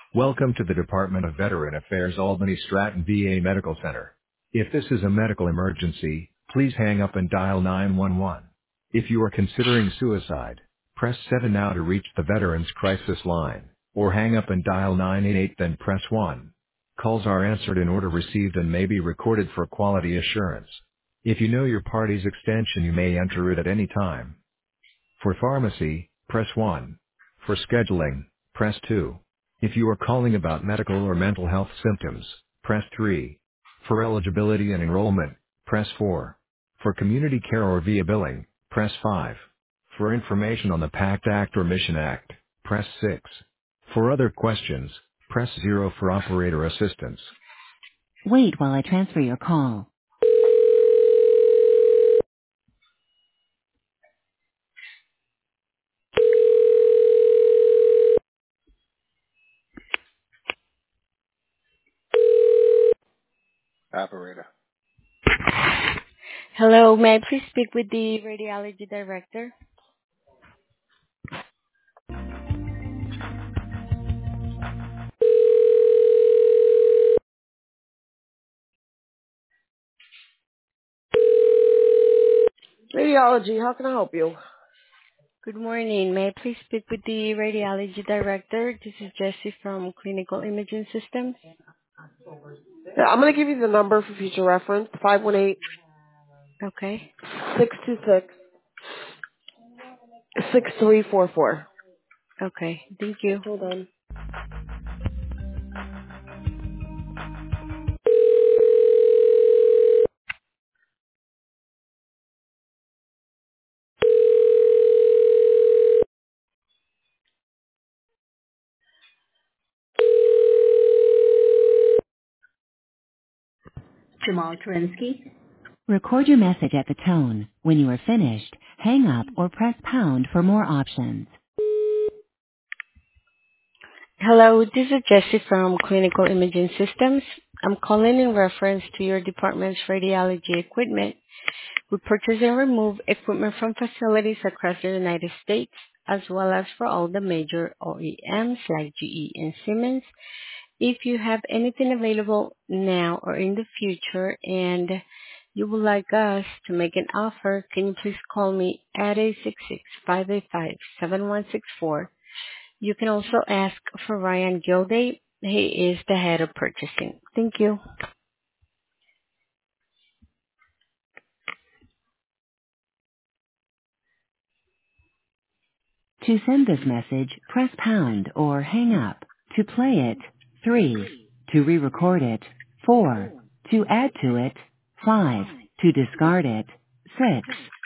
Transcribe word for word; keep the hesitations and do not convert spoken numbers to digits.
Welcome to the Department of Veteran Affairs Albany Stratton V A Medical Center. If this is a medical emergency, please hang up and dial nine one one. If you are considering suicide, press seven now to reach the Veterans Crisis Line, or hang up and dial nine eight eight then press one. Calls are answered in order received and may be recorded for quality assurance. If you know your party's extension, you may enter it at any time. For pharmacy, press one. For scheduling, press two. If you are calling about medical or mental health symptoms, press three. For eligibility and enrollment, press four. For community care or via billing, press five. For information on the PACT Act or Mission Act, press six. For other questions, press zero for operator assistance. Wait while I transfer your call. Operator. Hello, may I please speak with the radiology director? Radiology, how can I help you? Good morning. May I please speak with the radiology director? This is Jessie from Clinical Imaging Systems. Yeah, I'm going to give you the number for future reference, five one eight, Okay. six two six, six three four four. Okay. Thank you. Hold on. Jamal Kerensky. Record your message at the tone. When you are finished, hang up or press pound for more options. Hello, this is Jessie from Clinical Imaging Systems. I'm calling in reference to your department's radiology equipment. We purchase and remove equipment from facilities across the United States, as well as for all the major O E Ms like G E and Siemens. If you have anything available now or in the future and you would like us to make an offer, can you please call me at eight six six, five eight five, seven one six four. You can also ask for Ryan Gilday. He is the head of purchasing. Thank you. To send this message, press pound or hang up. To play it, three. To re-record it, four. To add to it, five. To discard it, six.